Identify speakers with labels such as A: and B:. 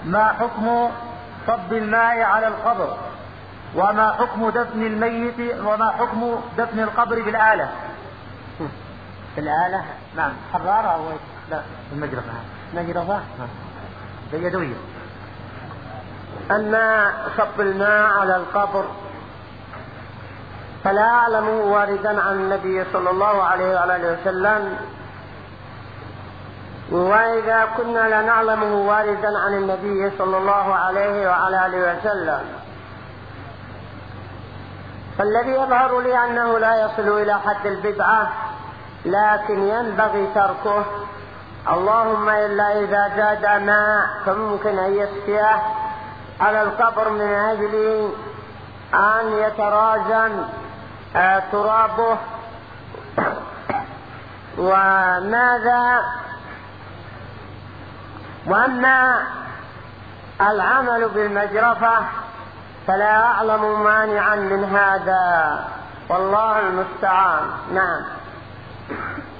A: ما حكم صب الماء على القبر؟ وما حكم دفن الميت؟ وما حكم دفن القبر بالآلة؟
B: بالآلة؟
A: نعم.
B: حرارة أو
A: لا المجرفة.
B: مجرفة
A: باليدوية.
B: أما صب الماء على القبر فلا أعلم واردا عن النبي صلى الله عليه وآله وسلم، وإذا كنا لا نعلمه واردا عن النبي صلى الله عليه وآله وسلم فالذي يظهر لي أنه لا يصل إلى حد البدعة، لكن ينبغي تركه، اللهم إلا إذا زاد ماء فممكن أن يسقيه على القبر من أجل أن يترازن ترابه. وأما العمل بالمجرفة فلا أعلم مانعا من هذا، والله المستعان. نعم.